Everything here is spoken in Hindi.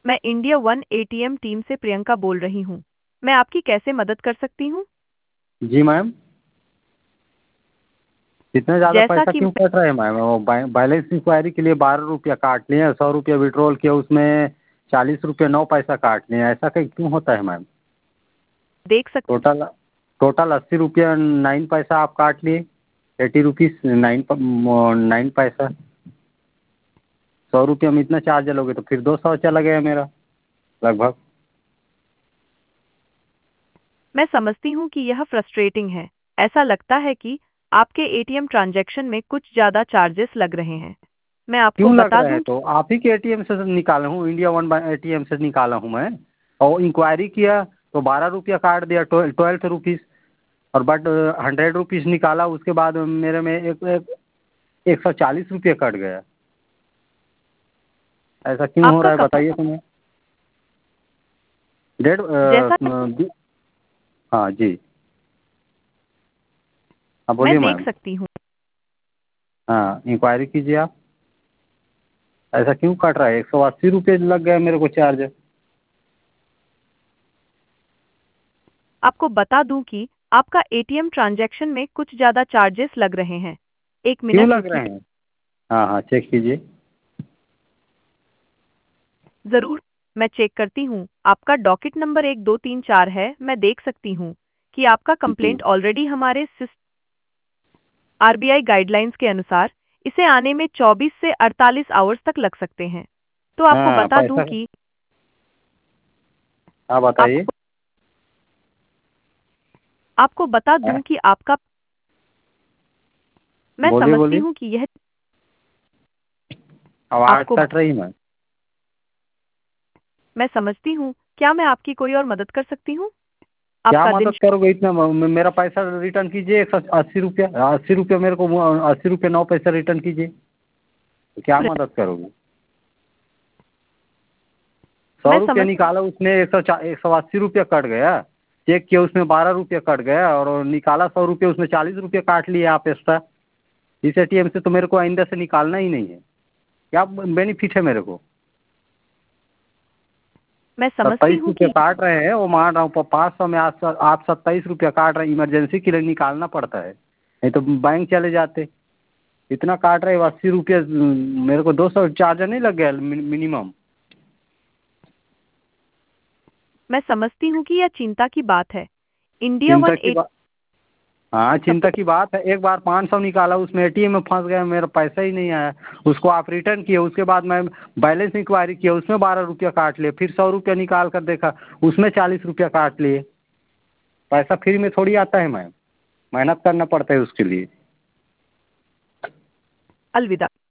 मैं इंडिया वन एटीएम टीम से प्रियंका बोल रही हूँ। मैं आपकी कैसे मदद कर सकती हूँ? जी मैम। इतना ज़्यादा जैसा पैसा कि क्यों कट रहे हैं मैम? वो बैलेंस इंक्वायरी के लिए 12 रुपया काट लिए, 100 रुपया विड्रॉल किया, उसमें 40 रुपया 9 पैसा काट लिए। ऐसा कहीं क्यों होता है मैम? देख सक टोटल टोटल 80 रुपया 9 पैसा आप काट लिए। 80 रुपीज़ 9 पैसा। 100 रुपया में इतना चार्ज लोगे तो फिर 200 चला गया मेरा लगभग। मैं समझती हूँ कि यह फ्रस्ट्रेटिंग है। ऐसा लगता है कि आपके एटीएम ट्रांजैक्शन में कुछ ज़्यादा चार्जेस लग रहे हैं। मैं आपको क्यों लग बता रहे हैं? दूँ तो आप ही के एटीएम से निकाला हूँ, इंडिया वन एटीएम से निकाला हूँ मैं। और इंक्वायरी किया तो 12 रुपया काट दिया, 12 रुपीज़। और बट 100 रुपीज़ निकाला, उसके बाद मेरे में 140 रुपये कट गया। ऐसा क्यों हो आपका रहा है कब बताइए तो मैं। डेढ़ जैसा हाँ जी। हाँ मैं बोलिए देख मैम। सकती हूँ। हाँ इंक्वायरी कीजिए आप। ऐसा क्यों कट रहा है? 180 रुपये लग गया मेरे को चार्ज। आपको बता दूं कि आपका एटीएम ट्रांजैक्शन में कुछ ज़्यादा चार्जेस लग रहे हैं। एक क्यों मिनट लग रुकिए। रहे हैं? हाँ हाँ चेक कीजिए। ज़रूर, मैं चेक करती हूँ। आपका डॉकेट नंबर 1234 है। मैं देख सकती हूँ कि आपका जी। कंप्लेंट ऑलरेडी हमारे आरबीआई गाइडलाइंस के अनुसार इसे आने में 24 से 48 आवर्स तक लग सकते हैं। तो आपको हाँ बता दूं पैसा। कि हाँ बताइए। आपको आपको बता हाँ, दूं कि आपका मैं बोलिए समझती बोलिए। हूँ कि यह आवाज़ आपको कट रही मैम। मैं समझती हूँ। क्या मैं आपकी कोई और मदद कर सकती हूँ? क्या आपका दिन मदद करोगे इतना? मेरा पैसा रिटर्न कीजिए, 180 रुपया। 80 रुपया मेरे को, 80 रुपया 9 पैसा रिटर्न कीजिए। तो क्या मदद करोगे? सौ मैं रुपया समझ निकाला, उसमें 180 रुपया कट गया। चेक किया उसमें 12 रुपया कट गया, और निकाला 100 रुपया, उसमें 40 रुपया काट लिए आप एक्स्ट्रा। इस एटीएम से तो मेरे को आइंदा से निकालना ही नहीं है। क्या बेनिफिट है मेरे को? मैं समझती सत्ताईस हूँ रुपये कि काट रहे हैं, वो मान रहा हूँ 500 में आप 27 रुपया काट रहे हैं। इमरजेंसी के लिए निकालना पड़ता है, नहीं तो बैंक चले जाते। इतना काट रहे हो 80 रुपये। मेरे को 200 चार्जर नहीं लग गया मिनिमम? मैं समझती हूँ कि यह चिंता की बात है। इंडिया चिंता वन की एट बात। हाँ चिंता की बात है। एक बार 500 निकाला, उसमें एटीएम में फंस गया, मेरा पैसा ही नहीं आया। उसको आप रिटर्न किए, उसके बाद मैं बैलेंस इंक्वायरी किया, उसमें 12 रुपया काट लिए। फिर 100 रुपया निकाल कर देखा, उसमें 40 रुपया काट लिए। पैसा फ्री में थोड़ी आता है मैम, मेहनत करना पड़ता है उसके लिए। अलविदा।